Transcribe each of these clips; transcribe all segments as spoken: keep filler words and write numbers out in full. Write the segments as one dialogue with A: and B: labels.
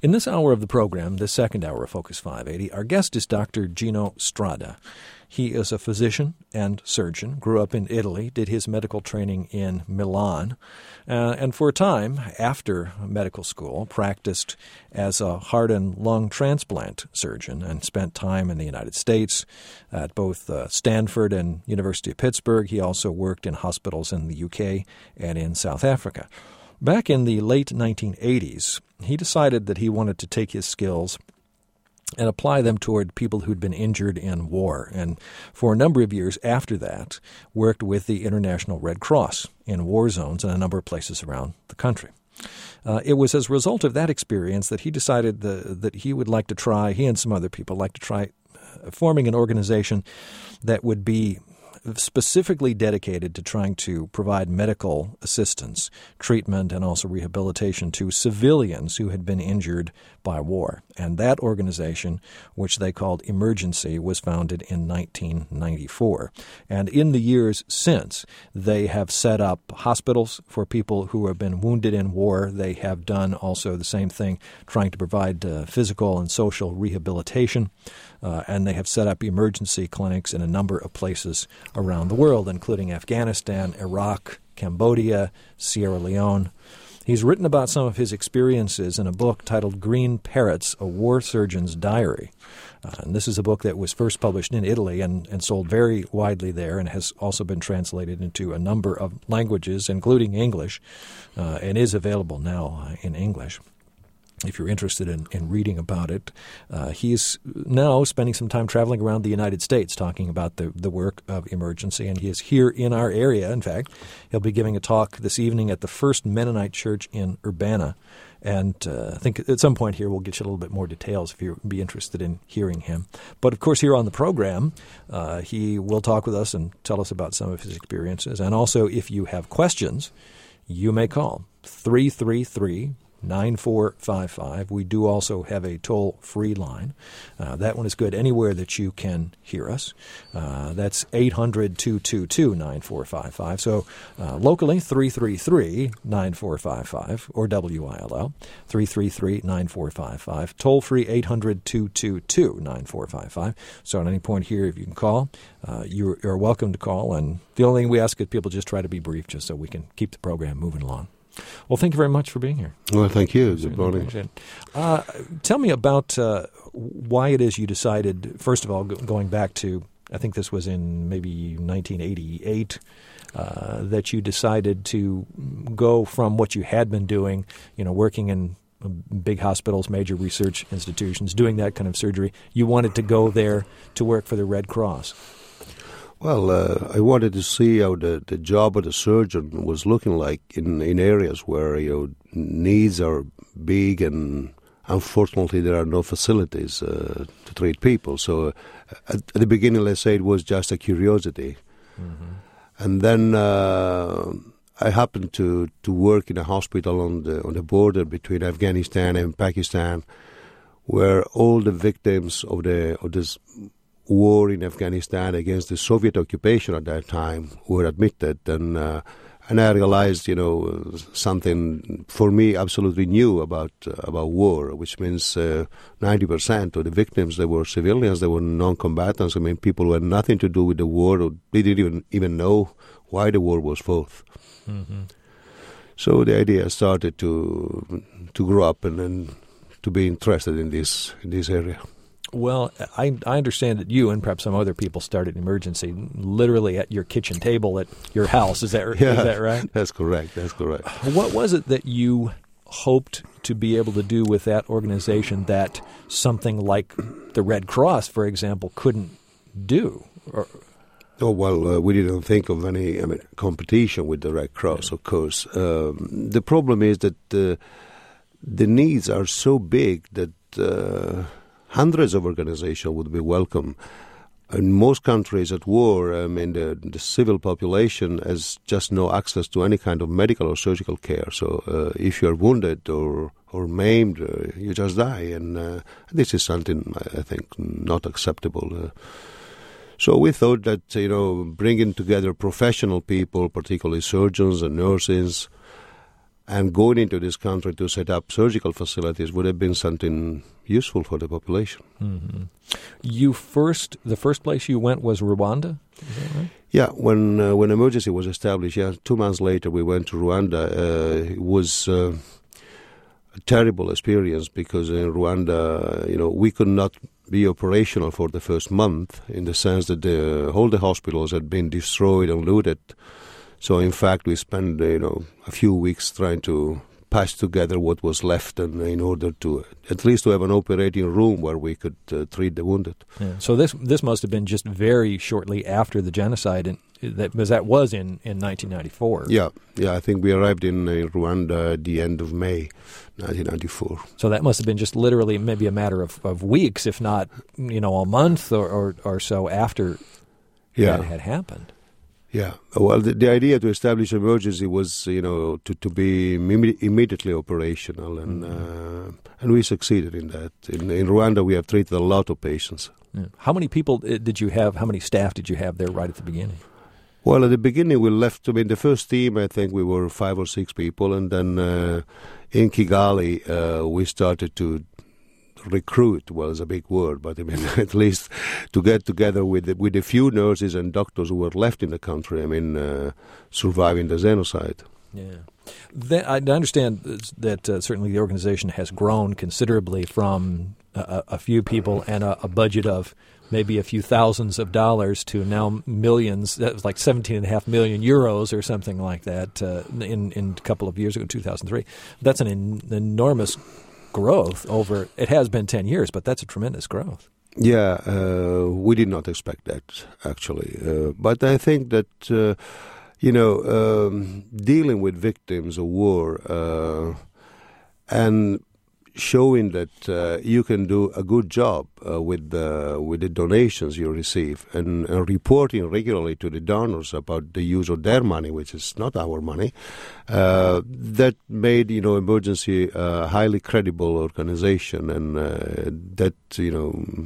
A: In this hour of the program, this second hour of Focus five eighty, our guest is Doctor Gino Strada. He is a physician and surgeon, grew up in Italy, did his medical training in Milan, uh, and for a time after medical school practiced as a heart and lung transplant surgeon and spent time in the United States at both uh, Stanford and University of Pittsburgh. He also worked in hospitals in the U K and in South Africa. Back in the late nineteen eighties, he decided that he wanted to take his skills and apply them toward people who'd been injured in war. And for a number of years after that, worked with the International Red Cross in war zones in a number of places around the country. Uh, it was as a result of that experience that he decided the, that he would like to try, he and some other people like to try uh, forming an organization that would be specifically dedicated to trying to provide medical assistance, treatment, and also rehabilitation to civilians who had been injured by war. And that organization, which they called Emergency, was founded in nineteen ninety-four. And in the years since, they have set up hospitals for people who have been wounded in war. They have done also the same thing, trying to provide uh, physical and social rehabilitation. Uh, and they have set up emergency clinics in a number of places around the world, including Afghanistan, Iraq, Cambodia, Sierra Leone. He's written about some of his experiences in a book titled Green Parrots, A War Surgeon's Diary. Uh, and this is a book that was first published in Italy and, and sold very widely there and has also been translated into a number of languages, including English, uh, and is available now uh, in English. If you're interested in, in reading about it. Uh, he's now spending some time traveling around the United States talking about the, the work of Emergency, and he is here in our area. In fact, he'll be giving a talk this evening at the First Mennonite Church in Urbana. And uh, I think at some point here we'll get you a little bit more details if you'd be interested in hearing him. But, of course, here on the program, uh, he will talk with us and tell us about some of his experiences. And also, if you have questions, you may call three three three, nine four five five. We do also have a toll-free line. Uh, that one is good anywhere that you can hear us. Uh, that's eight hundred, two two two, nine four five five. So uh, locally, three three three, nine four five five, or W I L L, three three three, nine four five five. Toll-free, eight hundred, two two two, nine four five five. So at any point here, if you can call, uh, you're, you're welcome to call. And the only thing we ask is people just try to be brief just so we can keep the program moving along. Well, thank you very much for being here.
B: Well, thank you. Good morning.
A: Uh, tell me about uh, why it is you decided, first of all, go- going back to, I think this was in maybe nineteen eighty-eight, uh, that you decided to go from what you had been doing, you know, working in big hospitals, major research institutions, doing that kind of surgery. You wanted to go there to work for the Red Cross.
B: Well, uh, I wanted to see how the, the job of the surgeon was looking like in, in areas where, you know, needs are big and unfortunately there are no facilities uh, to treat people. So uh, at, at the beginning, let's say it was just a curiosity. Mm-hmm. And then uh, I happened to, to work in a hospital on the on the border between Afghanistan and Pakistan, where all the victims of the of this war in Afghanistan against the Soviet occupation at that time were admitted, and uh, and I realized, you know, something for me absolutely new about uh, about war, which means uh, ninety percent of the victims, they were civilians, they were non-combatants. I mean, people who had nothing to do with the war, or they didn't even even know why the war was fought. Mm-hmm. So the idea started to to grow up and then to be interested in this in this area.
A: Well, I, I understand that you and perhaps some other people started Emergency literally at your kitchen table at your house. Is that,
B: yeah,
A: is that right?
B: That's correct. That's correct.
A: What was it that you hoped to be able to do with that organization that something like the Red Cross, for example, couldn't do? Or,
B: Oh, well, uh, we didn't think of any I mean, competition with the Red Cross, of course. Um, the problem is that uh, the needs are so big that uh, hundreds of organizations would be welcome. In most countries at war, I mean, the, the civil population has just no access to any kind of medical or surgical care. So uh, if you're wounded or, or maimed, uh, you just die. And uh, this is something, I think, not acceptable. Uh, So we thought that, you know, bringing together professional people, particularly surgeons and nurses, And going into this country to set up surgical facilities would have been something useful for the population.
A: Mm-hmm. You first, the first place you went was Rwanda? Is that right?
B: Yeah, when uh, when emergency was established, yeah, two months later we went to Rwanda. Uh, it was uh, a terrible experience because in Rwanda, you know, we could not be operational for the first month in the sense that the, all the hospitals had been destroyed and looted. So in fact, we spent you know a few weeks trying to patch together what was left, and in order to at least to have an operating room where we could uh, treat the wounded.
A: Yeah. So this this must have been just very shortly after the genocide, and that because that was in, in nineteen ninety-four.
B: Yeah, yeah. I think we arrived in uh, Rwanda at the end of May, nineteen ninety-four.
A: So that must have been just literally maybe a matter of, of weeks, if not you know a month or or, or so after
B: yeah.
A: that had happened.
B: Yeah, well, the, the idea to establish emergency was, you know, to, to be imme- immediately operational, and mm-hmm. uh, and we succeeded in that. In, in Rwanda, we have treated a lot of patients.
A: Yeah. How many people did you have, how many staff did you have there right at the beginning?
B: Well, at the beginning, we left, I mean, the first team, I think we were five or six people, and then uh, in Kigali, uh, we started to recruit, well, it's a big word, but I mean, at least to get together with the, with a few nurses and doctors who were left in the country, I mean, uh, surviving the genocide.
A: Yeah. That, I understand that uh, certainly the organization has grown considerably from a, a few people and a, a budget of maybe a few thousands of dollars to now millions. That was like seventeen and a half million euros or something like that uh, in, in a couple of years ago, two thousand three. That's an en- enormous growth over, it has been ten years, but that's a tremendous growth.
B: Yeah, uh, we did not expect that, actually. Uh, but I think that, uh, you know, um, dealing with victims of war uh, and showing that uh, you can do a good job uh, with, the, with the donations you receive and, and reporting regularly to the donors about the use of their money, which is not our money, uh, that made, you know, emergency a highly credible organization, and uh, that, you know,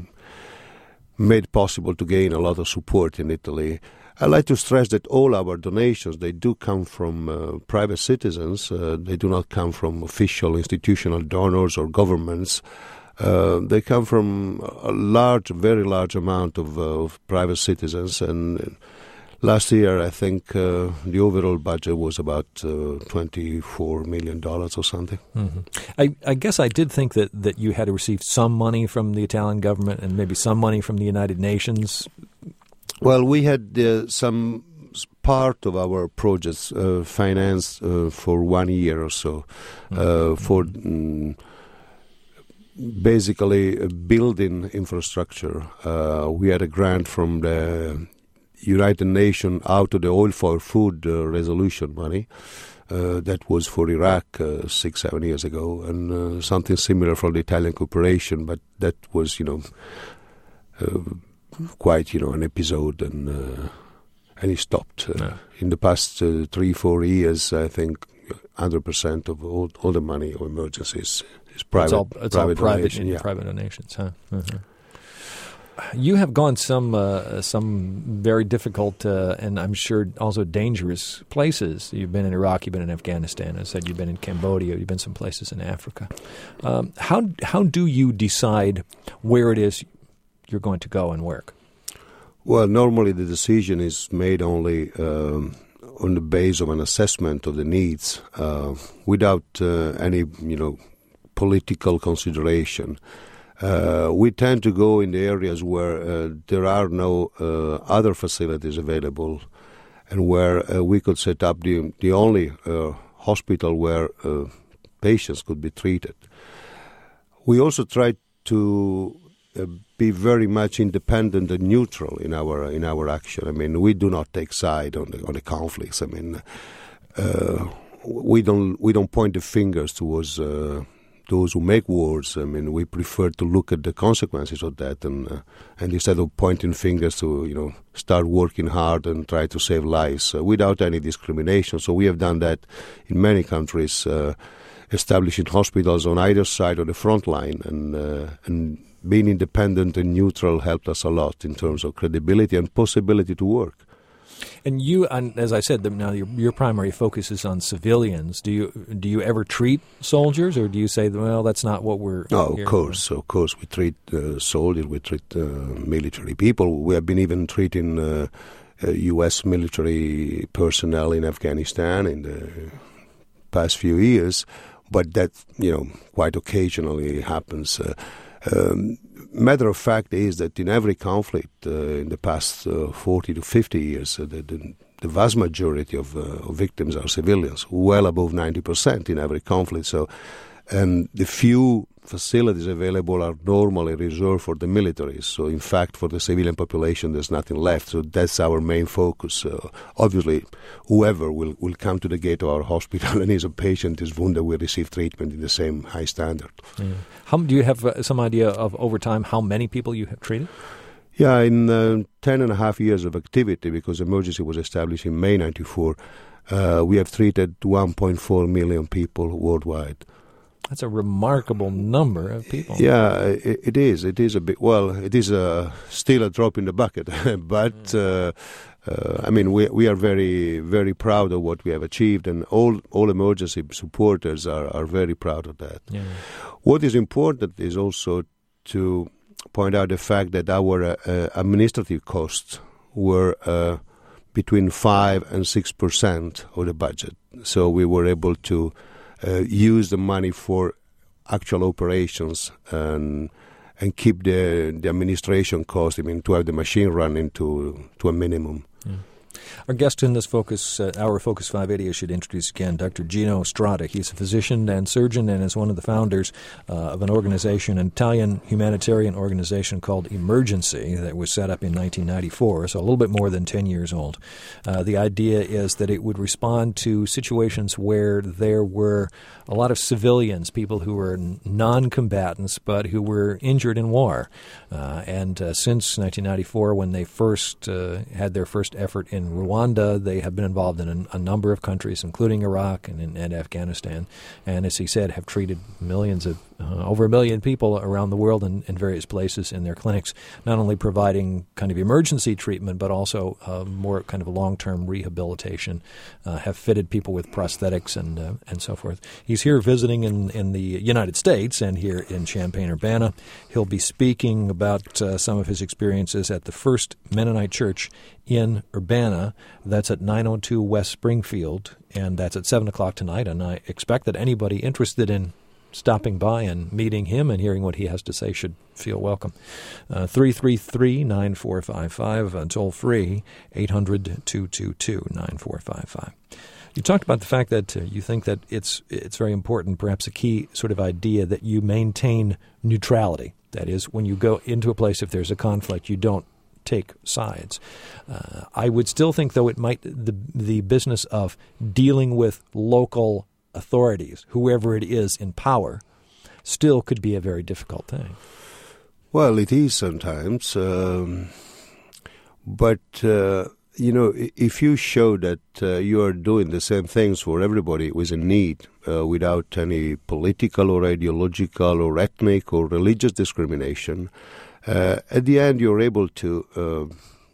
B: made possible to gain a lot of support in Italy. I like to stress that all our donations, they do come from uh, private citizens. Uh, they do not come from official institutional donors or governments. Uh, they come from a large, very large amount of, uh, of private citizens. And last year, I think uh, the overall budget was about uh, twenty-four million dollars or something.
A: Mm-hmm. I, I guess I did think that, that you had to receive some money from the Italian government and maybe some money from the United Nations.
B: Well, we had uh, some part of our projects uh, financed uh, for one year or so uh, mm-hmm. for um, basically uh, building infrastructure. Uh, we had a grant from the United Nations out of the oil for food uh, resolution money. Uh, that was for Iraq uh, six, seven years ago, and uh, something similar from the Italian Corporation, but that was, you know, uh, quite, you know, an episode, and uh, and it stopped. Uh, yeah. In the past uh, three, four years, I think one hundred percent of all, all the money of emergencies is private.
A: It's all, it's
B: private
A: all private,
B: donation, yeah.
A: private donations, huh? Uh-huh. You have gone some uh, some very difficult uh, and I'm sure also dangerous places. You've been in Iraq, you've been in Afghanistan. I said you've been in Cambodia, you've been some places in Africa. Um, how how do you decide where it is you're going to go and work?
B: Well, normally the decision is made only um, on the base of an assessment of the needs, uh, without uh, any, you know, political consideration. Uh, we tend to go in the areas where uh, there are no uh, other facilities available, and where uh, we could set up the the only uh, hospital where uh, patients could be treated. We also try to Uh, be very much independent and neutral in our in our action. I mean, we do not take side on the on the conflicts. I mean, uh, we don't we don't point the fingers towards uh, those who make wars. I mean, we prefer to look at the consequences of that, and uh, and instead of pointing fingers, to, you know, start working hard and try to save lives uh, without any discrimination. So we have done that in many countries, uh, establishing hospitals on either side of the front line, and uh, and. Being independent and neutral helped us a lot in terms of credibility and possibility to work.
A: And you, and as I said, now your, your primary focus is on civilians. Do you do you ever treat soldiers, or do you say, well, that's not what we're?
B: Oh,
A: here
B: of course,
A: for?
B: Of course, we treat uh, soldiers, we treat uh, military people. We have been even treating uh, uh, U S military personnel in Afghanistan in the past few years, but that, you know, quite occasionally happens. Uh, um, matter of fact is that in every conflict uh, in the past uh, forty to fifty years, uh, the, the, the vast majority of, uh, of victims are civilians, well above ninety percent in every conflict. So, and the few facilities available are normally reserved for the military. So, in fact, for the civilian population, there's nothing left. So that's our main focus. Uh, obviously, whoever will, will come to the gate of our hospital and is a patient is wounded will receive treatment in the same high standard.
A: Yeah. How, do you have uh, some idea of, over time, how many people you have treated?
B: Yeah, in uh, ten and a half years of activity, because emergency was established in May ninety-four, uh, we have treated one point four million people worldwide.
A: That's a remarkable number of people.
B: Yeah, it, it is. It is a bit. Well, it is a, still a drop in the bucket, but uh, uh, I mean, we we are very very proud of what we have achieved, and all all emergency supporters are, are very proud of that.
A: Yeah.
B: What is important is also to point out the fact that our uh, administrative costs were uh, between five and six percent of the budget, so we were able to Uh, use the money for actual operations and and keep the the administration cost. I mean, to have the machine running to to a minimum.
A: Yeah. Our guest in this Focus, uh, our Focus five eighty, I should introduce again, Doctor Gino Strada. He's a physician and surgeon and is one of the founders uh, of an organization, an Italian humanitarian organization called Emergency that was set up in nineteen ninety-four, so a little bit more than ten years old. Uh, the idea is that it would respond to situations where there were a lot of civilians, people who were non-combatants but who were injured in war. Uh, and uh, since nineteen ninety-four, when they first uh, had their first effort in Rwanda, they have been involved in a, a number of countries, including Iraq and, and Afghanistan, and as he said, have treated millions of, uh, over a million people around the world in, in various places in their clinics, not only providing kind of emergency treatment, but also uh, more kind of long-term rehabilitation, uh, have fitted people with prosthetics and uh, and so forth. He's here visiting in, in the United States and here in Champaign-Urbana. He'll be speaking about uh, some of his experiences at the First Mennonite Church in Urbana. That's at nine oh two West Springfield, and that's at seven o'clock tonight. And I expect that anybody interested in stopping by and meeting him and hearing what he has to say should feel welcome. Uh, three three three, nine four five five, uh, toll free, eight hundred, two two two, nine four five five. You talked about the fact that uh, you think that it's it's very important, perhaps a key sort of idea, that you maintain neutrality. That is, when you go into a place, if there's a conflict, you don't take sides. Uh, I would still think, though, it might the the business of dealing with local authorities, whoever it is in power, still could be a very difficult thing.
B: Well, it is sometimes, um, but uh, you know, if you show that uh, you are doing the same things for everybody who is in need, uh, without any political or ideological or ethnic or religious discrimination, uh, at the end you're able to uh,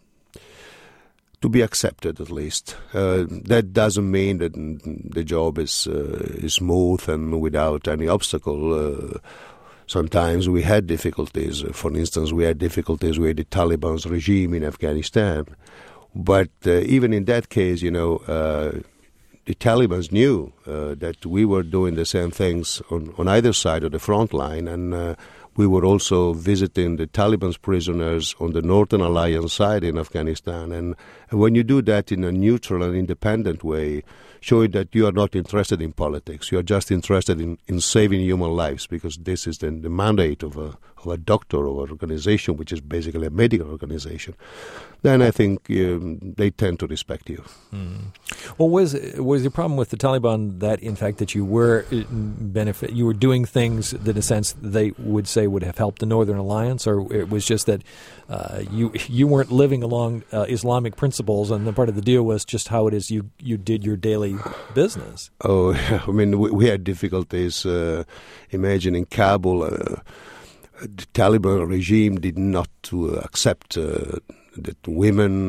B: to be accepted, at least. Uh, that doesn't mean that the job is uh, is smooth and without any obstacle. Uh, sometimes we had difficulties. For instance, we had difficulties with the Taliban's regime in Afghanistan. But uh, even in that case, you know, uh, the Taliban knew uh, that we were doing the same things on, on either side of the front line, and uh, we were also visiting the Taliban's prisoners on the Northern Alliance side in Afghanistan. And, and when you do that in a neutral and independent way, showing that you are not interested in politics, you are just interested in, in saving human lives, because this is the, the mandate of a, of a doctor or organization, which is basically a medical organization, then I think um, they tend to respect you.
A: Mm. Well, was was the problem with the Taliban that, in fact, that you were benefit, you were doing things that, in a sense, they would say would have helped the Northern Alliance, or it was just that uh, you you weren't living along uh, Islamic principles, and the part of the deal was just how it is you, you did your daily business?
B: Oh, I mean, we, we had difficulties. Uh, imagine in Kabul, uh, the Taliban regime did not uh, accept uh, that women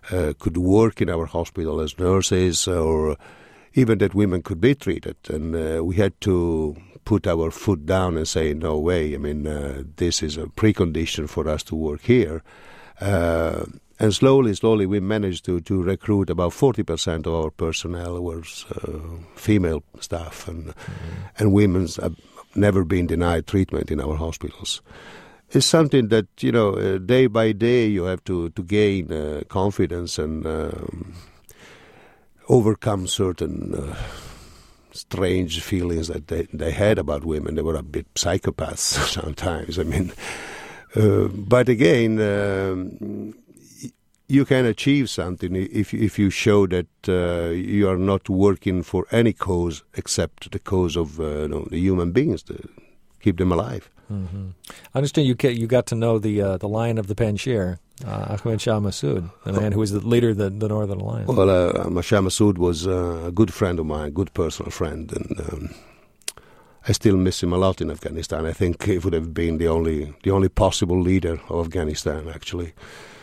B: uh, could work in our hospital as nurses, or even that women could be treated. And uh, we had to put our foot down and say, no way, I mean, uh, this is a precondition for us to work here. Uh, and slowly, slowly we managed to, to recruit about forty percent of our personnel was uh, female staff, and mm-hmm. and women's have never been denied treatment in our hospitals. It's something that, you know, uh, day by day you have to, to gain uh, confidence and um, overcome certain uh, strange feelings that they, they had about women. They were a bit psychopaths sometimes. I mean, uh, but again, um, you can achieve something if if you show that uh, you are not working for any cause except the cause of uh, you know, the human beings to keep them alive.
A: Mm-hmm. I understand you you got to know the uh, the Lion of the Panjshir, uh, Ahmed Shah Massoud, the man who was the leader of the, the Northern Alliance.
B: Well, uh, Ahmed Shah Massoud was uh, a good friend of mine, good personal friend, and um, I still miss him a lot in Afghanistan. I think he would have been the only the only possible leader of Afghanistan, actually.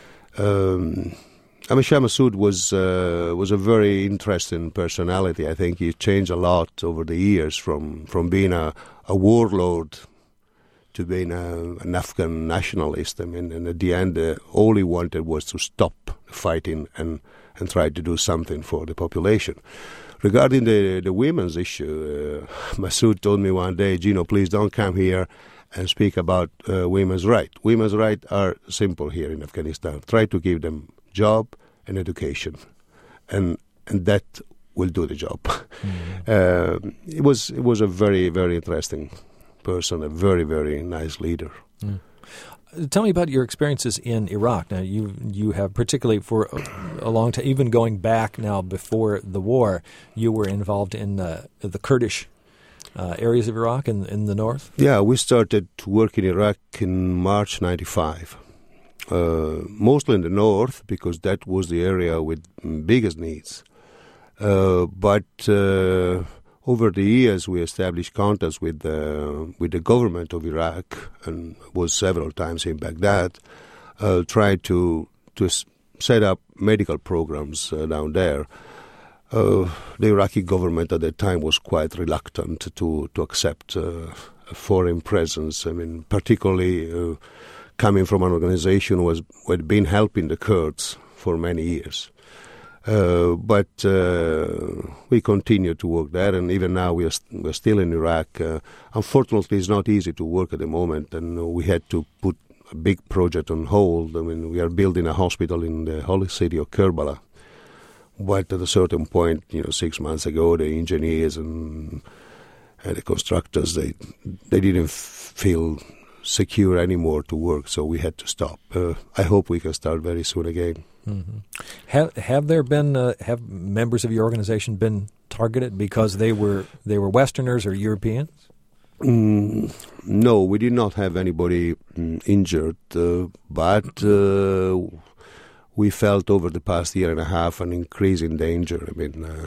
B: Um, Ahmed Shah Massoud was uh, was a very interesting personality. I think he changed a lot over the years from, from being a, a warlord to being a, an Afghan nationalist. I mean, and at the end, uh, all he wanted was to stop fighting and, and try to do something for the population. Regarding the, the women's issue, uh, Massoud told me one day, Gino, please don't come here and speak about uh, women's rights. Women's rights are simple here in Afghanistan. Try to give them job and education, and and that will do the job. Mm-hmm. uh, it was it was a very, very interesting person, a very, very nice leader.
A: Mm. Tell me about your experiences in Iraq. Now, you you have particularly for a, a long time, even going back now before the war, you were involved in uh, the Kurdish uh, areas of Iraq in, in the north?
B: Yeah, we started to work in Iraq in March ninety-five. Uh, mostly in the north, because that was the area with biggest needs. Uh, but uh, over the years, we established contacts with the with the government of Iraq, and was several times in Baghdad. Uh, tried to to s- set up medical programs uh, down there. Uh, the Iraqi government at that time was quite reluctant to to accept uh, a foreign presence. I mean, particularly uh, coming from an organization who, was, who had been helping the Kurds for many years. Uh, but uh, we continue to work there, and even now we are st- we're still in Iraq. Uh, unfortunately, it's not easy to work at the moment, and we had to put a big project on hold. I mean, we are building a hospital in the holy city of Kerbala. But at a certain point, you know, six months ago, the engineers and, and the constructors, they they didn't f- feel secure anymore to work, so we had to stop. Uh, I hope we can start very soon again.
A: Mm-hmm. Have have there been uh, have members of your organization been targeted because they were they were Westerners or Europeans?
B: Mm, no, we did not have anybody mm, injured, uh, but uh, we felt over the past year and a half an increase in danger. I mean, uh,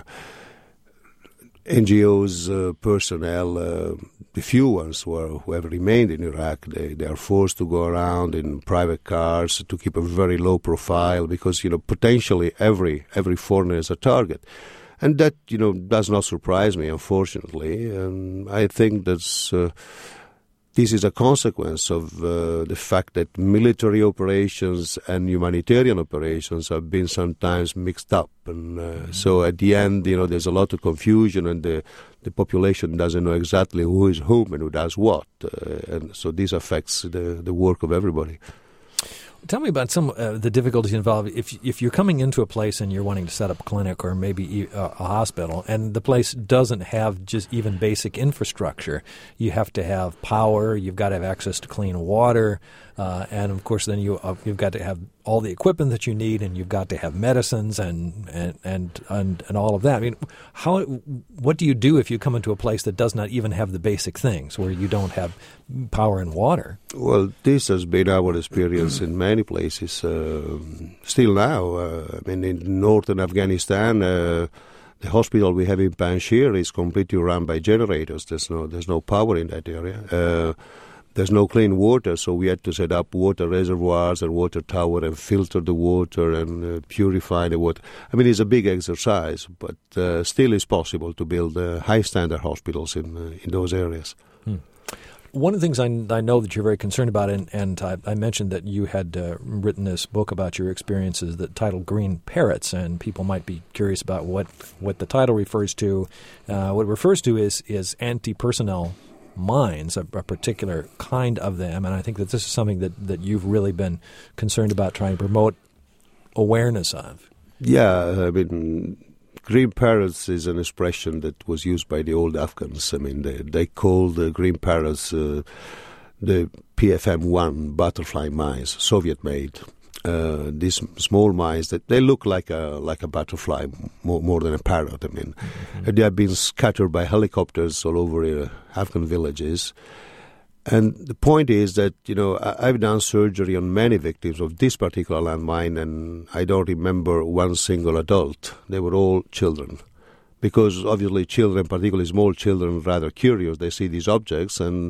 B: N G Os, uh, personnel, uh, the few ones who, are, who have remained in Iraq, they, they are forced to go around in private cars to keep a very low profile because, you know, potentially every every foreigner is a target. And that, you know, does not surprise me, unfortunately. And I think that's, uh, this is a consequence of uh, the fact that military operations and humanitarian operations have been sometimes mixed up. And uh, mm-hmm. so at the end, you know, there's a lot of confusion, and the, the population doesn't know exactly who is whom and who does what. Uh, and so this affects the, the work of everybody.
A: Tell me about some uh, the difficulties involved. If if you're coming into a place and you're wanting to set up a clinic or maybe a, a hospital, and the place doesn't have just even basic infrastructure, you have to have power. You've got to have access to clean water, uh, and of course, then you uh, you've got to have all the equipment that you need, and you've got to have medicines and and and and, and all of that. I mean, how what do you do if you come into a place that does not even have the basic things, where you don't have power and water?
B: Well, this has been our experience in many places. Uh, still now, uh, I mean, in northern Afghanistan, uh, the hospital we have in Panjshir is completely run by generators. There's no, there's no power in that area. Uh, there's no clean water, so we had to set up water reservoirs and water tower and filter the water and uh, purify the water. I mean, it's a big exercise, but uh, still it's possible to build uh, high-standard hospitals in uh, in those areas.
A: Hmm. One of the things I, I know that you're very concerned about, and, and I, I mentioned that you had uh, written this book about your experiences that titled Green Parrots, and people might be curious about what, what the title refers to. Uh, what it refers to is, is anti-personnel mines, a, a particular kind of them, and I think that this is something that, that you've really been concerned about trying to promote awareness of.
B: Yeah, I mean, green parrots is an expression that was used by the old Afghans. I mean, they, they called the green parrots uh, the P F M one butterfly mines, Soviet-made. Uh, these small mines that they look like a like a butterfly more, more than a parrot. I mean, mm-hmm. They have been scattered by helicopters all over uh, Afghan villages. And the point is that, you know, I, I've done surgery on many victims of this particular landmine, and I don't remember one single adult. They were all children. Because obviously children, particularly small children, are rather curious. They see these objects and,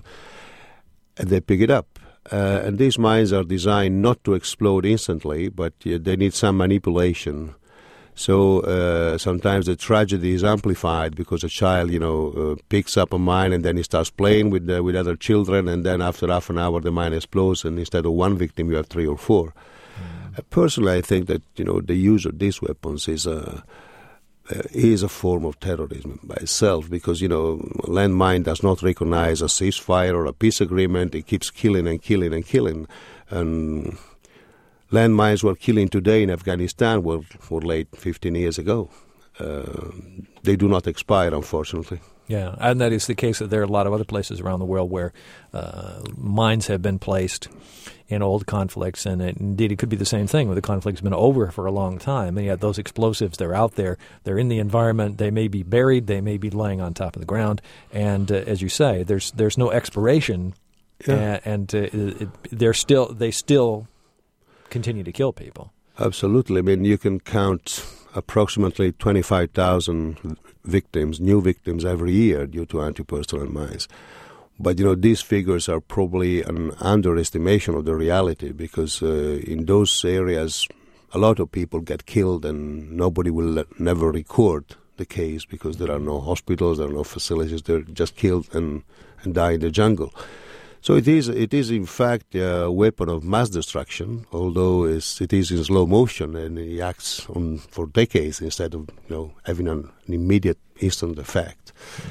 B: and they pick it up. Uh, and these mines are designed not to explode instantly, but uh, they need some manipulation. So uh, sometimes the tragedy is amplified because a child, you know, uh, picks up a mine and then he starts playing with uh, with other children, and then after half an hour the mine explodes, and instead of one victim you have three or four. Mm. Uh, personally, I think that, you know, the use of these weapons is a uh, is a form of terrorism by itself, because, you know, landmine does not recognize a ceasefire or a peace agreement. It keeps killing and killing and killing. And landmines we're killing today in Afghanistan were, were laid fifteen years ago. Uh, they do not expire, unfortunately.
A: Yeah, and that is the case that there are a lot of other places around the world where uh, mines have been placed in old conflicts, and it, indeed it could be the same thing where the conflict's been over for a long time, and yet those explosives, they're out there, they're in the environment, they may be buried, they may be laying on top of the ground, and uh, as you say, there's there's no expiration, yeah. and, and uh, it, they're still they still continue to kill people.
B: Absolutely. I mean, you can count approximately twenty-five thousand victims, new victims every year due to anti-personnel mines. But, you know, these figures are probably an underestimation of the reality, because uh, in those areas a lot of people get killed and nobody will never record the case because there are no hospitals, there are no facilities, they're just killed and, and die in the jungle. So it is, it is in fact a weapon of mass destruction, although it's, it is in slow motion and it acts on for decades instead of, you know, having an, an immediate, instant effect. Mm.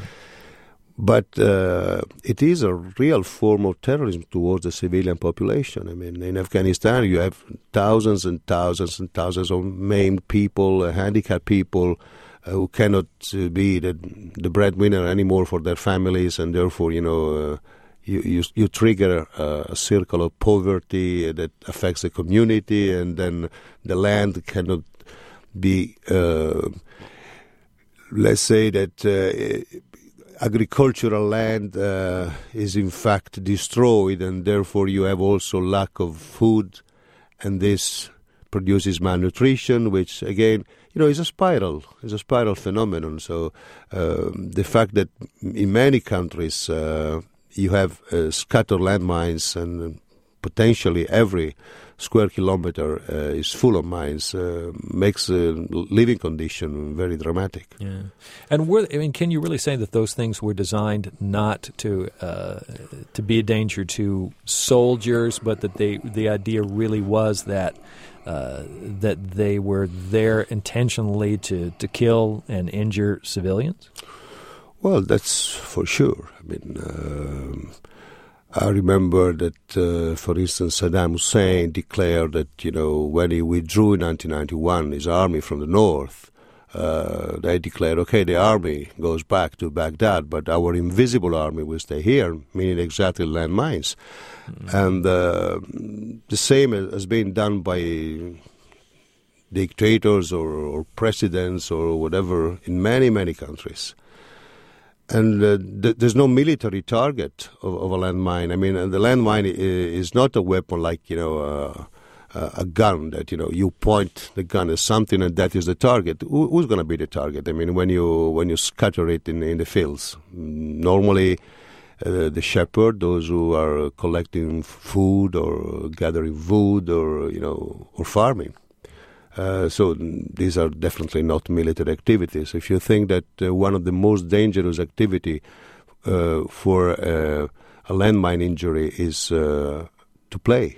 B: But uh, it is a real form of terrorism towards the civilian population. I mean, in Afghanistan you have thousands and thousands and thousands of maimed people, uh, handicapped people, uh, who cannot uh, be the, the breadwinner anymore for their families, and therefore, you know, uh, You, you you trigger a, a circle of poverty that affects the community, and then the land cannot be, uh, let's say that uh, agricultural land uh, is in fact destroyed, and therefore you have also lack of food, and this produces malnutrition, which again, you know, is a spiral, is a spiral phenomenon. So uh, the fact that in many countries uh, you have uh, scattered landmines, and potentially every square kilometer uh, is full of mines, uh, makes the living condition very dramatic.
A: Yeah, and were, I mean, can you really say that those things were designed not to uh, to be a danger to soldiers, but that they the idea really was that uh, that they were there intentionally to, to kill and injure civilians?
B: Well, that's for sure. I mean, uh, I remember that, uh, for instance, Saddam Hussein declared that, you know, when he withdrew in nineteen ninety-one, his army from the north, uh, they declared, okay, the army goes back to Baghdad, but our invisible army will stay here, meaning exactly landmines. Mm-hmm. And uh, the same has been done by dictators or, or presidents or whatever in many, many countries. And uh, th- there's no military target of, of a landmine. I mean, the landmine I- is not a weapon like, you know, uh, a gun that, you know, you point the gun at something and that is the target. Who, who's going to be the target? I mean, when you when you scatter it in, in the fields, normally uh, the shepherd, those who are collecting food or gathering wood or, you know, or farming. Uh, so these are definitely not military activities. If you think that uh, one of the most dangerous activity uh, for uh, a landmine injury is uh, to play,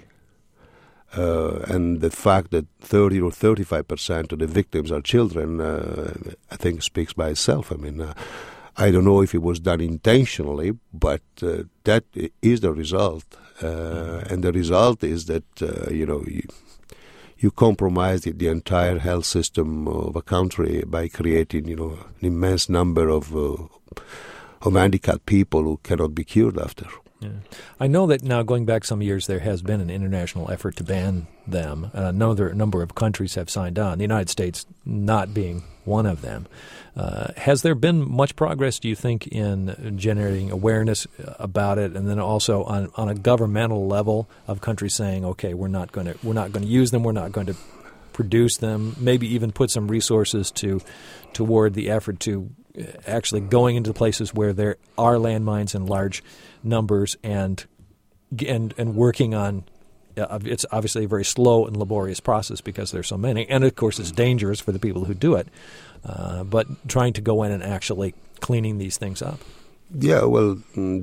B: uh, and the fact that thirty or thirty-five percent of the victims are children, uh, I think speaks by itself. I mean, uh, I don't know if it was done intentionally, but uh, that is the result. Uh, and the result is that, uh, you know, you, you compromise the, the entire health system of a country by creating, you know, an immense number of uh, of handicapped people who cannot be cured after.
A: Yeah. I know that now, going back some years, there has been an international effort to ban them. Uh, another number of countries have signed on, the United States not being one of them. Uh, has there been much progress, do you think, in generating awareness about it, and then also on, on a governmental level of countries saying, okay, we're not going to we're not going to use them, we're not going to produce them, maybe even put some resources to toward the effort to actually going into places where there are landmines in large numbers and and and working on uh, it's obviously a very slow and laborious process because there's so many, and of course it's dangerous for the people who do it, uh, but trying to go in and actually cleaning these things up.
B: Yeah, well,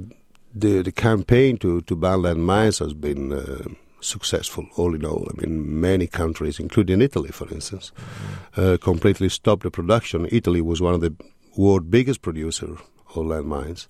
B: the the campaign to, to ban landmines has been uh, successful all in all. I mean, many countries, including Italy, for instance, mm-hmm. uh, completely stopped the production. Italy was one of the world's biggest producer of landmines.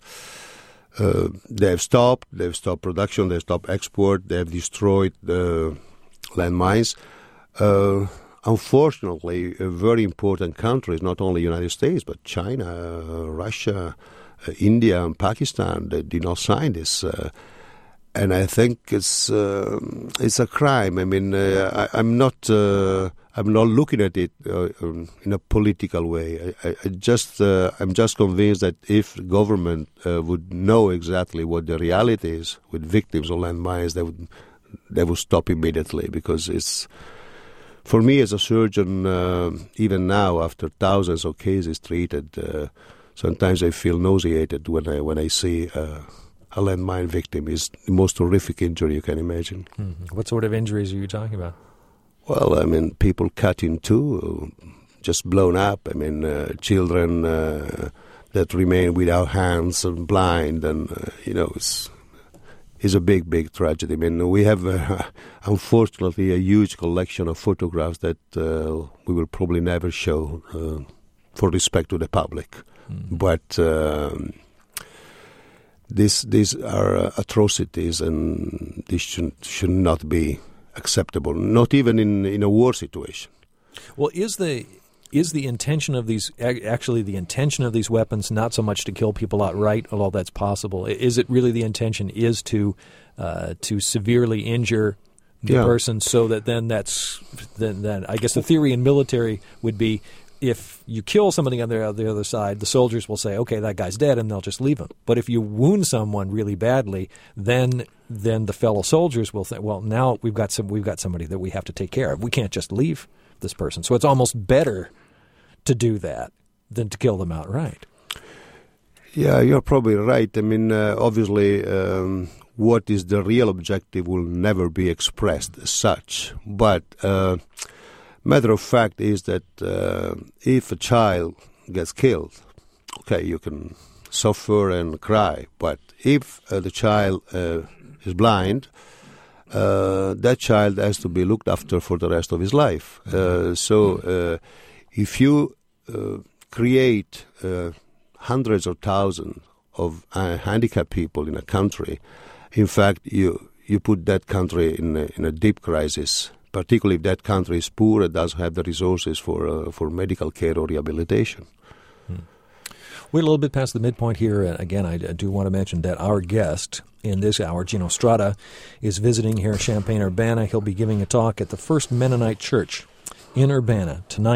B: Uh, they've stopped, they've stopped production, they've stopped export, they've destroyed the landmines. Uh, unfortunately, uh, very important countries, not only United States, but China, uh, Russia, uh, India, and Pakistan, they did not sign this. Uh, and I think it's uh, it's a crime. I mean, uh, I, I'm not uh, I'm not looking at it uh, um, in a political way. I, I, I just uh, I'm just convinced that if the government uh, would know exactly what the reality is with victims of landmines, they would they would stop immediately, because it's, for me as a surgeon, uh, even now after thousands of cases treated, uh, sometimes I feel nauseated when I when I see uh, a landmine victim. Is the most horrific injury you can imagine.
A: Mm-hmm. What sort of injuries are you talking about?
B: Well, I mean, people cut in two, just blown up. I mean, uh, children uh, that remain without hands and blind, and uh, you know, it's is a big, big tragedy. I mean, we have, uh, unfortunately, a huge collection of photographs that uh, we will probably never show uh, for respect to the public. Mm. But um, this, these are uh, atrocities, and this should, should not be acceptable, not even in, in a war situation.
A: Well, is the... Is the intention of these, actually the intention of these weapons, not so much to kill people outright, although that's possible? Is it really the intention is to uh, to severely injure the
B: yeah.
A: person, so that then that's, then, then I guess the theory in military would be, if you kill somebody on the, on the other side, the soldiers will say, okay, that guy's dead, and they'll just leave him. But if you wound someone really badly, then then the fellow soldiers will think, well, now we've got some we've got somebody that we have to take care of. We can't just leave this person. So it's almost better to do that than to kill them outright.
B: Yeah, you're probably right. I mean, uh, obviously, um, what is the real objective will never be expressed as such. But uh, matter of fact is that uh, if a child gets killed, okay, you can suffer and cry. But if uh, the child uh, is blind, uh, that child has to be looked after for the rest of his life. Uh, so uh, if you uh, create uh, hundreds or thousands of uh, handicapped people in a country, in fact, you you put that country in a, in a deep crisis, particularly if that country is poor and doesn't have the resources for uh, for medical care or rehabilitation.
A: Hmm. We're a little bit past the midpoint here. And again, I, I do want to mention that our guest in this hour, Gino Strada, is visiting here in Champaign-Urbana. He'll be giving a talk at the First Mennonite Church in Urbana tonight,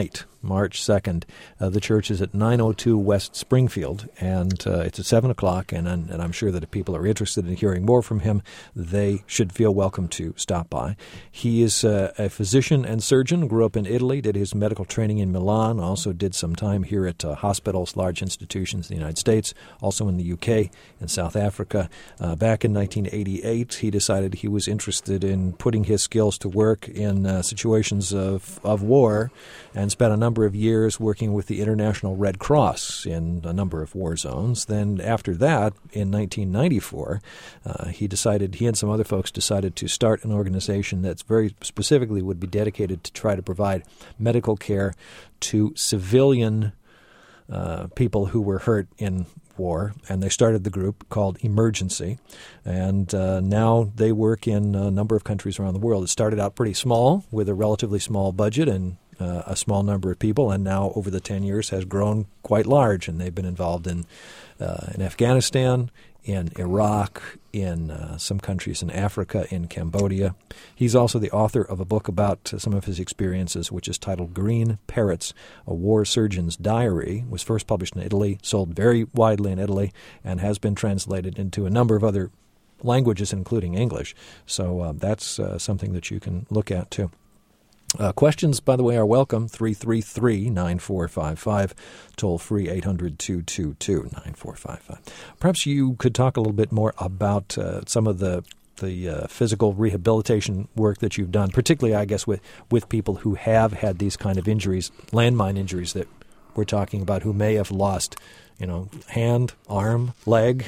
A: March second. Uh, the church is at nine oh two West Springfield, and uh, it's at seven o'clock, and, and I'm sure that if people are interested in hearing more from him, they should feel welcome to stop by. He is uh, a physician and surgeon, grew up in Italy, did his medical training in Milan, also did some time here at uh, hospitals, large institutions in the United States, also in the U K and South Africa. Uh, back in nineteen eighty-eight, he decided he was interested in putting his skills to work in uh, situations of, of war, and spent a number of years working with the International Red Cross in a number of war zones. Then after that, in nineteen ninety-four, uh, he decided, he and some other folks decided to start an organization that's very specifically would be dedicated to try to provide medical care to civilian uh, people who were hurt in war, and they started the group called Emergency, and uh, now they work in a number of countries around the world. It started out pretty small with a relatively small budget and uh, a small number of people, and now over the ten years has grown quite large, and they've been involved in uh, in Afghanistan, in Iraq, in uh, some countries in Africa, in Cambodia. He's also the author of a book about uh, some of his experiences, which is titled Green Parrots, A War Surgeon's Diary. It was first published in Italy, sold very widely in Italy, and has been translated into a number of other languages, including English. So uh, that's uh, something that you can look at, too. Uh, questions, by the way, are welcome. three three three, nine four five five, toll free eight hundred, two two two, nine four five five. Perhaps you could talk a little bit more about uh, some of the the uh, physical rehabilitation work that you've done, particularly, I guess, with, with people who have had these kind of injuries, landmine injuries that we're talking about, who may have lost, you know, hand, arm, leg,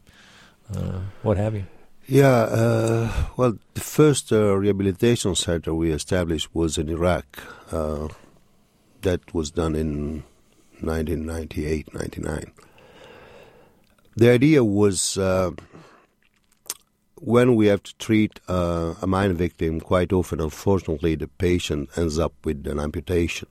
A: uh, what have you.
B: Yeah, uh, well, the first uh, rehabilitation center we established was in Iraq. Uh, that was done in nineteen ninety-eight, ninety-nine. The idea was uh, when we have to treat uh, a mine victim, quite often, unfortunately, the patient ends up with an amputation.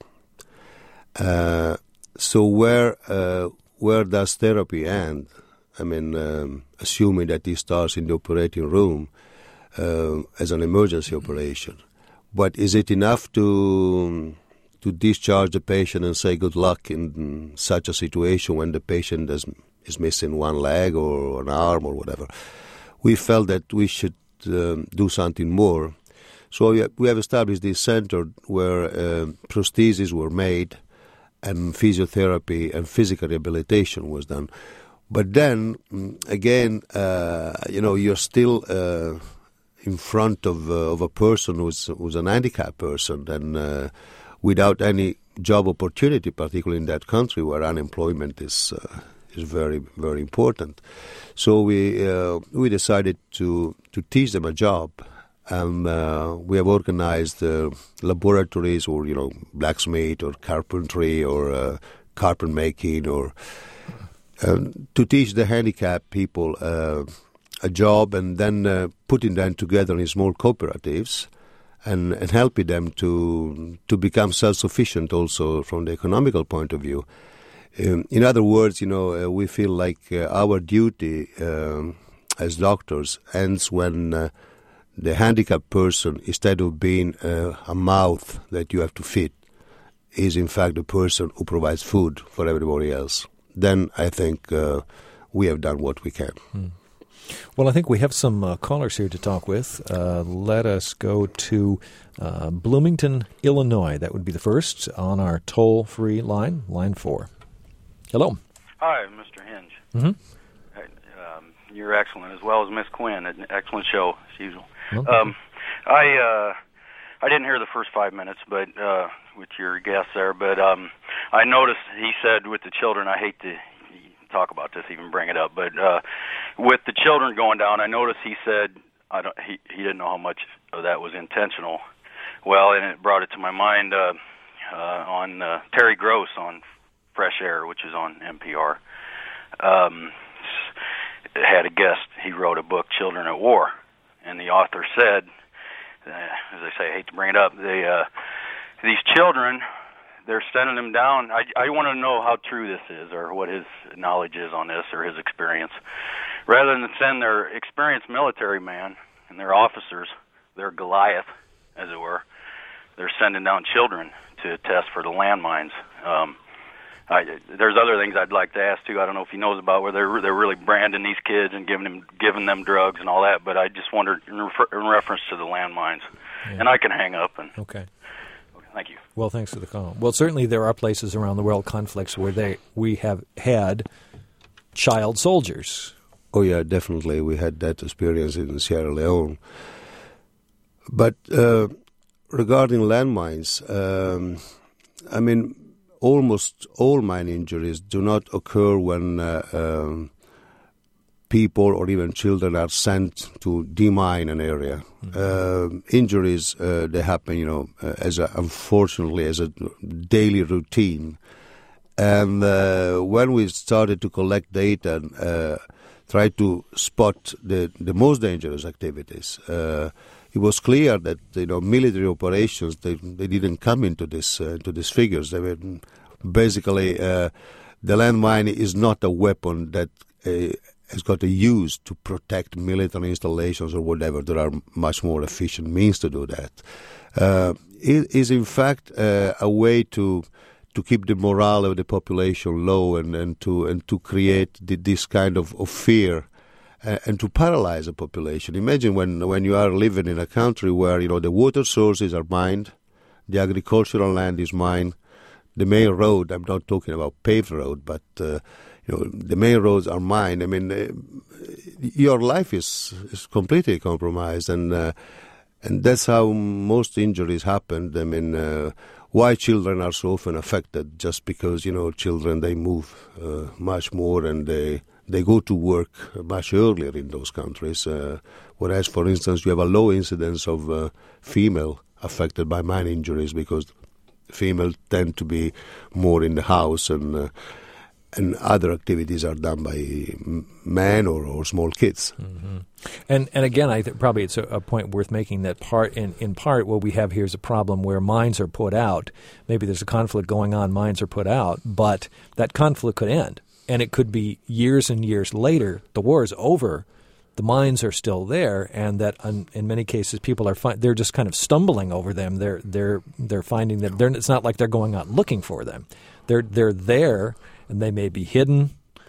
B: Uh, so where uh, where does therapy end? I mean, um, assuming that he starts in the operating room uh, as an emergency operation. But is it enough to to discharge the patient and say good luck in such a situation when the patient is, is missing one leg or an arm or whatever? We felt that we should um, do something more. So we, we have established this center where uh, prostheses were made and physiotherapy and physical rehabilitation was done. But then, again, uh, you know, you're still uh, in front of uh, of a person who's, who's an handicapped person and uh, without any job opportunity, particularly in that country where unemployment is uh, is very, very important. So we uh, we decided to, to teach them a job. And uh, we have organized uh, laboratories or, you know, blacksmith or carpentry or uh, carpet making or... Um, to teach the handicapped people uh, a job and then uh, putting them together in small cooperatives and, and helping them to to become self-sufficient also from the economical point of view. Um, in other words, you know, uh, we feel like uh, our duty um, as doctors ends when uh, the handicapped person, instead of being uh, a mouth that you have to feed, is in fact the person who provides food for everybody else. Then I think uh, we have done what we can. Hmm.
A: Well, I think we have some uh, callers here to talk with. Uh, let us go to uh, Bloomington, Illinois. That would be the first on our toll-free line, line four. Hello.
C: Hi, Mister Hinge.
A: Mm-hmm.
C: Hey, um, you're excellent, as well as Miss Quinn. An excellent show, as usual.
A: Okay.
C: Um, I uh, I didn't hear the first five minutes, but uh, with your guest there, but um, I noticed he said with the children, I hate to talk about this, even bring it up, but uh, with the children going down, I noticed he said I don't, he, he didn't know how much of that was intentional. Well, and it brought it to my mind uh, uh, on uh, Terry Gross on Fresh Air, which is on N P R. Um, it had a guest. He wrote a book, Children at War, and the author said, uh, as I say, I hate to bring it up, they, uh, these children, they're sending them down. I, I want to know how true this is or what his knowledge is on this or his experience. Rather than send their experienced military man and their officers, their Goliath, as it were, they're sending down children to test for the landmines. Um, I, there's other things I'd like to ask too. I don't know if he knows about where they're they're really branding these kids and giving them giving them drugs and all that. But I just wondered in, refer, in reference to the landmines. Yeah. And I can hang up. And
A: okay.
C: Thank you.
A: Well, thanks for the call. Well, certainly there are places around the world, conflicts where they we have had child soldiers.
B: Oh yeah, definitely. We had that experience in Sierra Leone. But uh, regarding landmines, um, I mean, almost all mine injuries do not occur when uh, um, people or even children are sent to demine an area. Mm-hmm. Uh, injuries, uh, they happen, you know, uh, as a, unfortunately, as a daily routine. And uh, when we started to collect data and uh, try to spot the, the most dangerous activities, uh, it was clear that, you know, military operations, they they didn't come into this uh, into these figures. They were basically uh, the landmine is not a weapon that uh, has got to use to protect military installations or whatever. There are much more efficient means to do that. Uh, it is in fact uh, a way to to keep the morale of the population low and, and to and to create the, this kind of, of fear. Uh, and to paralyze a population. Imagine when when you are living in a country where, you know, the water sources are mined, the agricultural land is mined, the main road, I'm not talking about paved road, but uh, you know, the main roads are mined. I mean, uh, your life is is completely compromised, and uh, and that's how most injuries happen. I mean, uh, why children are so often affected, just because, you know, children, they move uh, much more and they They go to work much earlier in those countries, uh, whereas, for instance, you have a low incidence of uh, female affected by mine injuries because female tend to be more in the house and uh, and other activities are done by men or, or small kids.
A: Mm-hmm. And and again, I th- probably it's a, a point worth making that part in, in part what we have here is a problem where mines are put out. Maybe there's a conflict going on, mines are put out, but that conflict could end. And it could be years and years later, the war is over, the mines are still there, and that un, in many cases people are fi- they're just kind of stumbling over them. They're they're they're finding that they're, it's not like they're going out looking for them. They're they're there, and they may be hidden,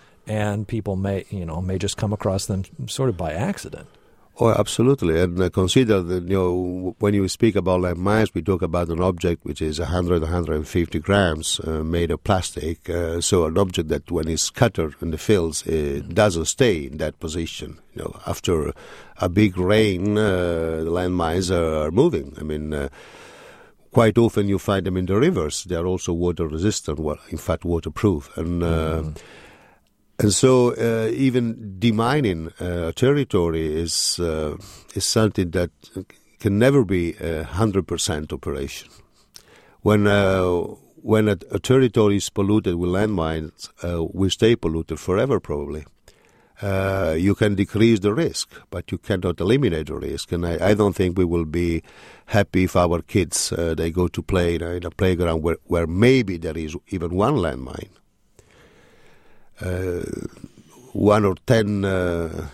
A: and people may you know may just come across them sort of by accident.
B: Oh, absolutely. And uh, consider that, you know, when you speak about landmines, we talk about an object which is one hundred, one hundred fifty grams uh, made of plastic. Uh, so an object that when it's scattered in the fields, it doesn't stay in that position. You know, after a big rain, uh, the landmines are moving. I mean, uh, quite often you find them in the rivers. They are also water resistant, well, in fact, waterproof. And uh, mm. And so uh, even demining uh, a territory is uh, is something that can never be a one hundred percent operation. When uh, when a, a territory is polluted with landmines, uh, we stay polluted forever probably. Uh, you can decrease the risk, but you cannot eliminate the risk. And I, I don't think we will be happy if our kids, uh, they go to play in a, in a playground where, where maybe there is even one landmine. Uh, one or ten uh,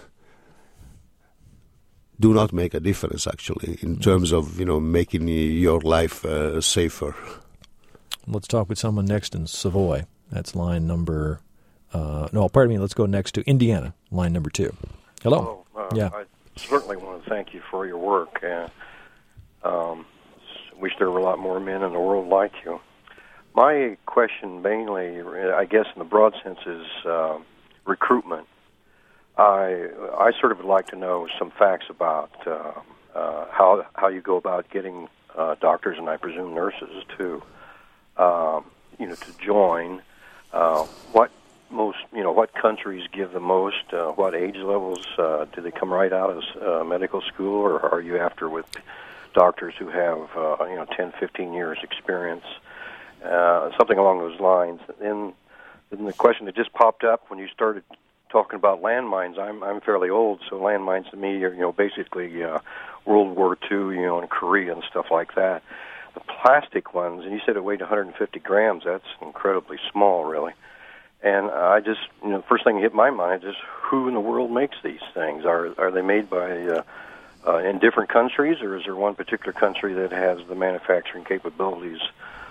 B: do not make a difference, actually, in terms of, you know, making your life uh, safer.
A: Let's talk with someone next in Savoy. That's line number, uh, no, pardon me, let's go next to Indiana, line number two. Hello.
D: Hello. Uh,
A: yeah.
D: I certainly want to thank you for your work. Uh, um, wish there were a lot more men in the world like you. My question mainly, I guess in the broad sense, is uh, recruitment. I I sort of would like to know some facts about uh, uh, how how you go about getting uh, doctors and I presume nurses too, uh, you know, to join. Uh, what most you know what countries give the most? Uh, what age levels uh, do they come right out of uh, medical school, or are you after with doctors who have uh, you know ten, fifteen years experience? Uh, something along those lines. And then the question that just popped up when you started talking about landmines, I'm I'm fairly old, so landmines to me are, you know, basically uh, World War Two, you know, and Korea and stuff like that. The plastic ones, and you said it weighed one hundred fifty grams, that's incredibly small, really. And I just, you know, first thing that hit my mind is who in the world makes these things? Are are they made by uh, uh, in different countries, or is there one particular country that has the manufacturing capabilities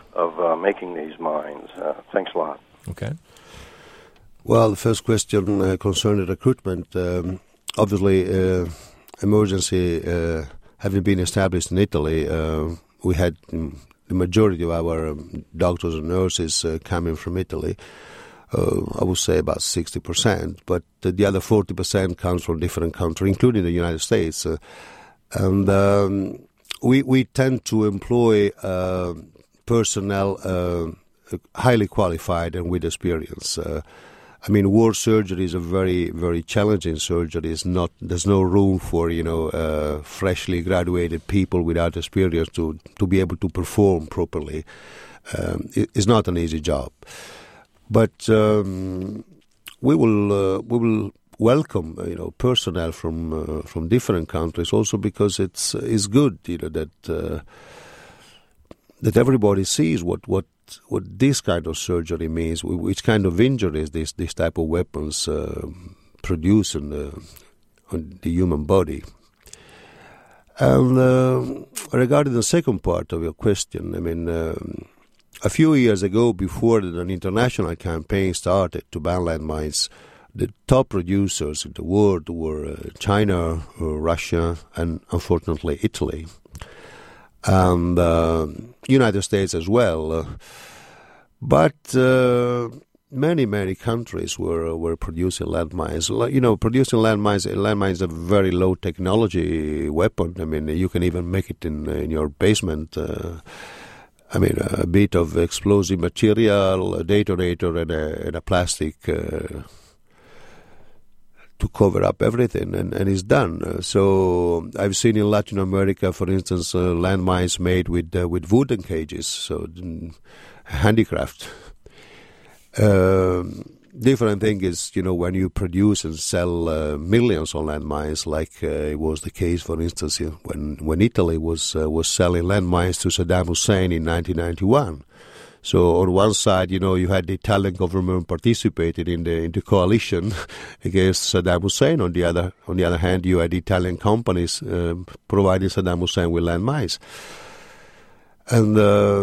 D: of uh, making these mines? Uh, thanks a lot.
A: Okay.
B: Well, the first question uh, concerning recruitment. Um, obviously, uh, emergency uh, having been established in Italy, uh, we had um, the majority of our um, doctors and nurses uh, coming from Italy. Uh, I would say about sixty percent, but uh, the other forty percent comes from different countries, including the United States. Uh, and um, we we tend to employ uh, personnel uh, highly qualified and with experience. Uh, I mean, war surgery is a very, very challenging surgery. It's not, there's no room for, you know, uh, freshly graduated people without experience to, to be able to perform properly. Um, it, it's not an easy job. But um, we will uh, we will welcome, uh, you know, personnel from uh, from different countries also because it's it's good, you know, that uh, that everybody sees what what. what this kind of surgery means, which kind of injuries this, this type of weapons uh, produce in the, on the human body. And uh, regarding the second part of your question, I mean, um, a few years ago, before an international campaign started to ban landmines, the top producers in the world were uh, China, uh, Russia, and unfortunately Italy. And uh, United States as well, uh, but uh, many many countries were were producing landmines. You know, producing landmines landmines are a very low technology weapon. I mean, you can even make it in in your basement. Uh, I mean, a bit of explosive material, a detonator, and a, and a plastic. Uh, to cover up everything, and, and it's done. Uh, so I've seen in Latin America, for instance, uh, landmines made with uh, with wooden cages, so mm, handicraft. Uh, different thing is, you know, when you produce and sell uh, millions of landmines, like uh, it was the case, for instance, when when Italy was uh, was selling landmines to Saddam Hussein in nineteen ninety-one. So on one side, you know, you had the Italian government participated in the in the coalition against Saddam Hussein. On the other on the other hand, you had Italian companies uh, providing Saddam Hussein with landmines. And uh,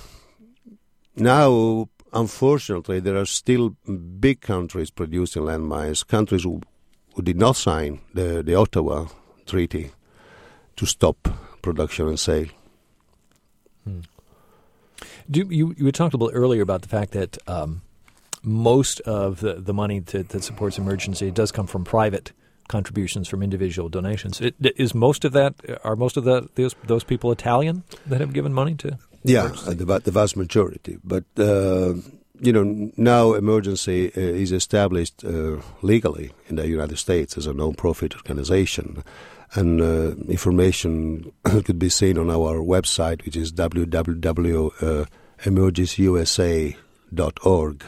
B: now, unfortunately, there are still big countries producing landmines, countries who, who did not sign the, the Ottawa Treaty to stop production and sale.
A: Hmm. Do, you, you talked a little earlier about the fact that um, most of the, the money to, that supports emergency does come from private contributions from individual donations. It, is most of that are most of the, those those people Italian that have given money to?
B: Yeah, the, the vast majority. But uh, you know, now emergency uh, is established uh, legally in the United States as a non-profit organization. And uh, information could be seen on our website, which is w w w dot emergency u s a dot org.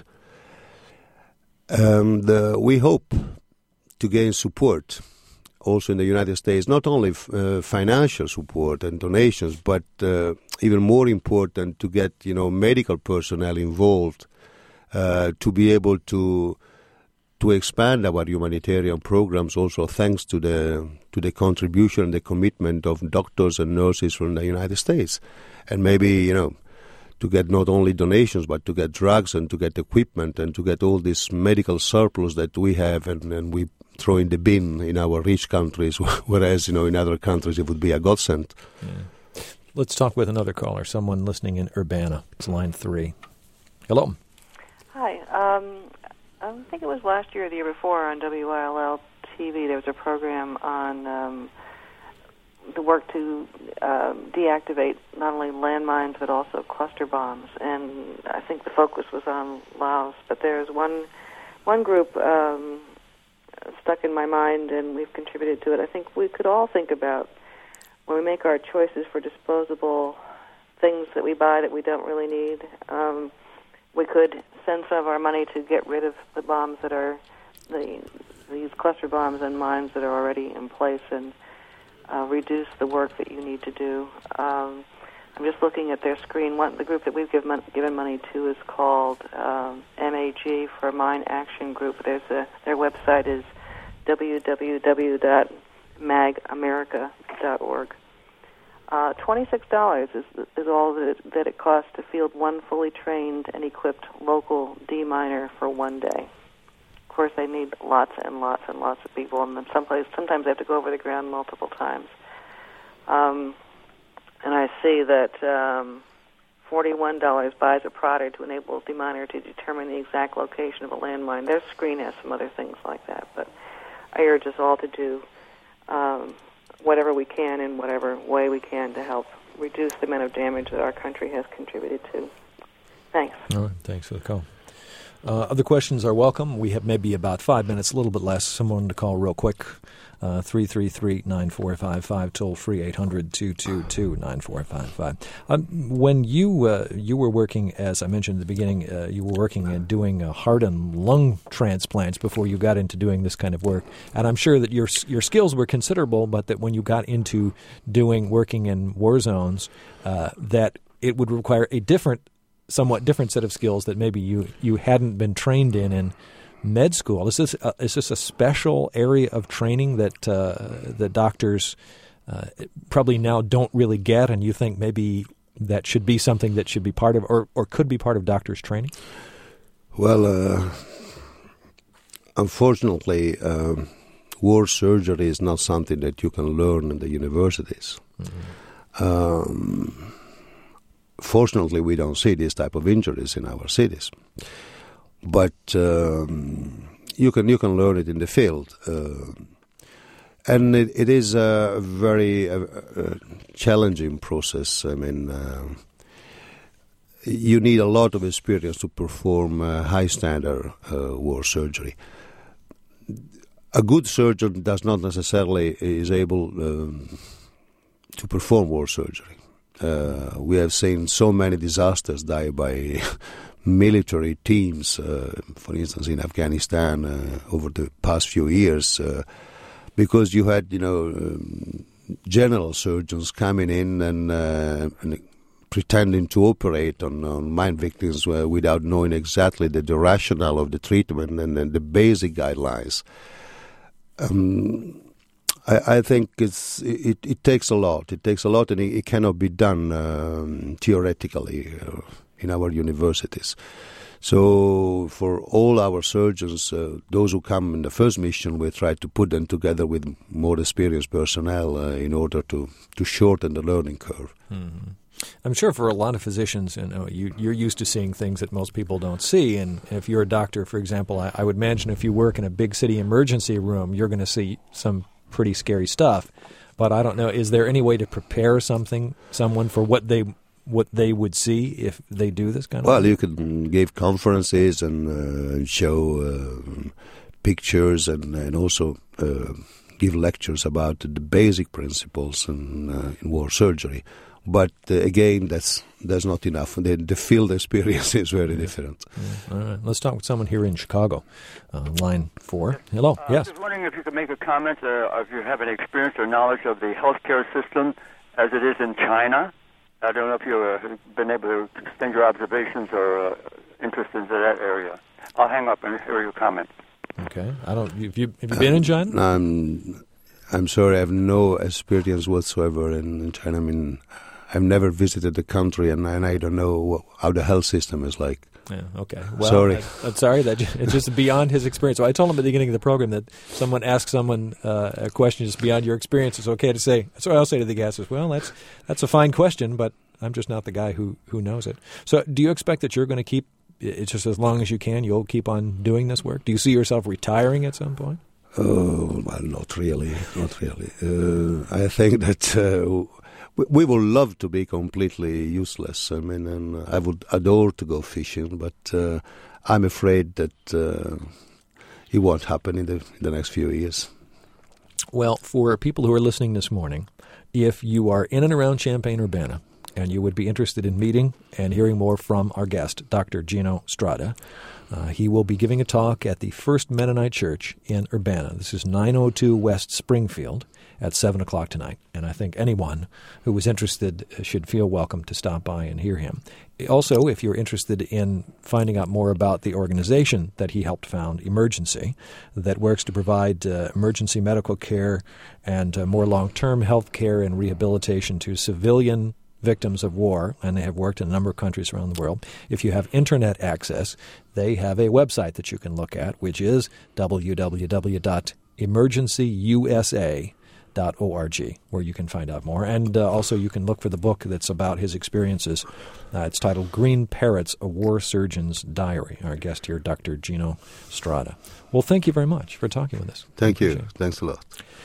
B: And uh, we hope to gain support also in the United States, not only f- uh, financial support and donations, but uh, even more important, to get, you know, medical personnel involved uh, to be able to to expand our humanitarian programs, also thanks to the to the contribution and the commitment of doctors and nurses from the United States. And maybe, you know, to get not only donations, but to get drugs and to get equipment and to get all this medical surplus that we have and, and we throw in the bin in our rich countries, whereas, you know, in other countries it would be a godsend.
A: Yeah. Let's talk with another caller, someone listening in Urbana. It's line three. Hello.
E: Hi. Um, I think it was last year or the year before on W I L L T V, there was a program on um, the work to uh, deactivate not only landmines but also cluster bombs. And I think the focus was on Laos. But there's one one group um, stuck in my mind, and we've contributed to it. I think we could all think about when we make our choices for disposable things that we buy that we don't really need. Um, we could send some of our money to get rid of the bombs that are the these cluster bombs and mines that are already in place, and uh, reduce the work that you need to do. Um, I'm just looking at their screen. One, the group that we've given, given money to is called um, M A G for Mine Action Group. There's a, their website is w w w dot mag america dot org. Uh, twenty-six dollars is is all that it, that it costs to field one fully trained and equipped local D-miner for one day. Of course, they need lots and lots and lots of people, and someplace sometimes they have to go over the ground multiple times. Um, and I see that um, forty-one dollars buys a prodder to enable the miner to determine the exact location of a landmine. Their screen has some other things like that, but I urge us all to do um, whatever we can in whatever way we can to help reduce the amount of damage that our country has contributed to. Thanks.
A: All right, thanks for the call. Uh, other questions are welcome. We have maybe about five minutes, a little bit less. Someone to call real quick. Uh, three three three, nine four five five, toll free eight hundred, two two two, nine four five five. Um, when you uh, you were working, as I mentioned at the beginning, uh, you were working and doing uh, heart and lung transplants before you got into doing this kind of work. And I'm sure that your your skills were considerable, but that when you got into doing working in war zones, uh, that it would require a different, somewhat different set of skills that maybe you, you hadn't been trained in in med school. Is this uh, is this a special area of training that uh, the doctors uh, probably now don't really get, and you think maybe that should be something that should be part of, or, or could be part of doctors' training?
B: Well, uh, unfortunately, um, war surgery is not something that you can learn in the universities. Mm-hmm. Um, fortunately, we don't see these type of injuries in our cities. But um, you can you can learn it in the field, uh, and it, it is a very uh, uh, challenging process. I mean, uh, you need a lot of experience to perform uh, high standard uh, war surgery. A good surgeon does not necessarily is able um, to perform war surgery. Uh, we have seen so many disasters die by military teams, uh, for instance, in Afghanistan uh, over the past few years, uh, because you had, you know, um, general surgeons coming in and, uh, and pretending to operate on, on mine victims uh, without knowing exactly the, the rationale of the treatment and, and the basic guidelines. Um, I, I think it's it, it takes a lot. It takes a lot, and it, it cannot be done um, theoretically uh, in our universities. So for all our surgeons, uh, those who come in the first mission, we try to put them together with more experienced personnel uh, in order to, to shorten the learning curve.
A: Mm-hmm. I'm sure for a lot of physicians, you know, you, you're used to seeing things that most people don't see. And if you're a doctor, for example, I, I would imagine if you work in a big city emergency room, you're going to see some pretty scary stuff. But I don't know, is there any way to prepare something, someone for what they what they would see if they do this kind of
B: well,
A: thing?
B: You can give conferences and uh, show uh, pictures and, and also uh, give lectures about the basic principles in, uh, in war surgery. But uh, again, that's that's not enough. The, the field experience is very different.
A: Yeah. All right. Let's talk with someone here in Chicago. Uh, line four. Hello.
F: Uh,
A: yes.
F: I was wondering if you could make a comment, uh, if you have any experience or knowledge of the healthcare system as it is in China. I don't know if you've uh, been able to extend your observations or uh, interest into that area. I'll hang up and hear your comment.
A: Okay. I don't. Have you have you been in China?
B: Um, I'm sorry, I have no experience whatsoever in, in China. I mean, I've never visited the country, and, and I don't know what, how the health system is like.
A: Yeah, okay. Well,
B: sorry.
A: I, I'm sorry. That it's just beyond his experience. So I told him at the beginning of the program that someone asks someone uh, a question just beyond your experience. It's okay to say. So I'll say to the guests, well, that's that's a fine question, but I'm just not the guy who, who knows it. So do you expect that you're going to keep, it's just as long as you can, you'll keep on doing this work? Do you see yourself retiring at some point?
B: Oh, well, not really. Not really. Uh, I think that... Uh, We would love to be completely useless. I mean, and I would adore to go fishing, but uh, I'm afraid that uh, it won't happen in the, in the next few years.
A: Well, for people who are listening this morning, if you are in and around Champaign-Urbana and you would be interested in meeting and hearing more from our guest, Doctor Gino Strada, Uh, he will be giving a talk at the First Mennonite Church in Urbana. This is nine oh two West Springfield at seven o'clock tonight. And I think anyone who is interested should feel welcome to stop by and hear him. Also, if you're interested in finding out more about the organization that he helped found, Emergency, that works to provide uh, emergency medical care and uh, more long-term health care and rehabilitation to civilian victims of war, and they have worked in a number of countries around the world. If you have Internet access, they have a website that you can look at, which is w w w dot emergency u s a dot org, where you can find out more. And uh, also you can look for the book that's about his experiences. Uh, it's titled Green Parrots, A War Surgeon's Diary. Our guest here, Doctor Gino Strada. Well, thank you very much for talking with us.
B: Thank you. Thanks a lot.